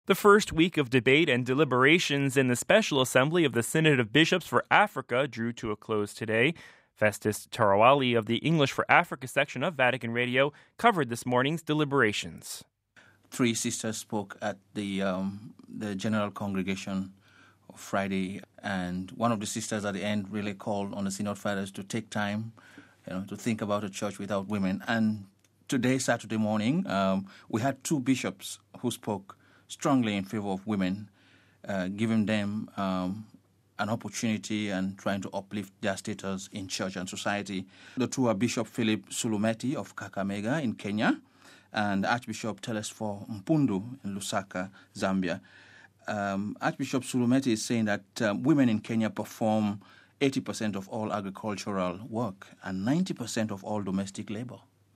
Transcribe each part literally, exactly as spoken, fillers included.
The first week of debate and deliberations in the Special Assembly of the Synod of Bishops for Africa drew to a close today. Festus Tarawali of the English for Africa section of Vatican Radio covered this morning's deliberations. Three sisters spoke at the um, the General Congregation on Friday, and one of the sisters at the end really called on the Synod Fathers to take time, you know, to think about a church without women. And today, Saturday morning, um, we had two bishops who spoke strongly in favor of women, uh, giving them um, an opportunity and trying to uplift their status in church and society. The two are Bishop Philip Sulumeti of Kakamega in Kenya and Archbishop Telesphore Mpundu in Lusaka, Zambia. Um, Archbishop Sulumeti is saying that um, women in Kenya perform eighty percent of all agricultural work and ninety percent of all domestic labor.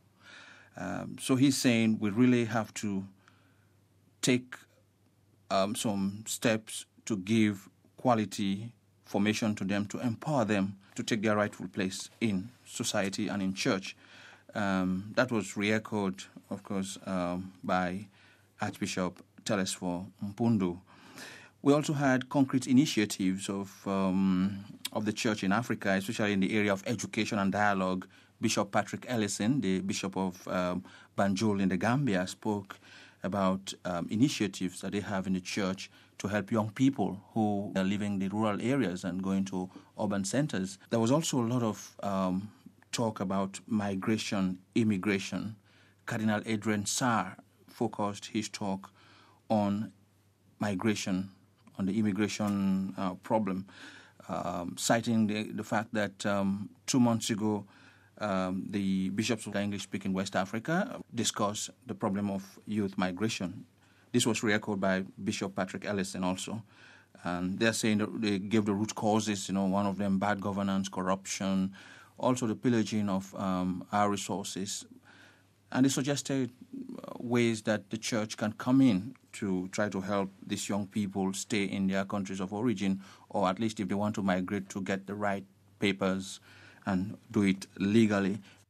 Um, so he's saying we really have to take um, some steps to give quality formation to them, to empower them to take their rightful place in society and in church. Um, that was re-echoed, of course, um, by Archbishop Telesphore Mpundu. We also had concrete initiatives of um, of the church in Africa, especially in the area of education and dialogue. Bishop Patrick Ellison, the Bishop of um, Banjul in the Gambia, spoke about um, initiatives that they have in the church to help young people who are living in the rural areas and going to urban centers. There was also a lot of um, talk about migration, immigration. Cardinal Adrian Sarr focused his talk on migration, on the immigration uh, problem, um, citing the, the fact that um, two months ago, Um, the bishops of the English-speaking West Africa discussed the problem of youth migration. This was re-echoed by Bishop Patrick Ellison also. And they're saying that they gave the root causes, you know, one of them bad governance, corruption, also the pillaging of um, our resources. And they suggested ways that the church can come in to try to help these young people stay in their countries of origin, or at least if they want to migrate, to get the right papers and do it legally.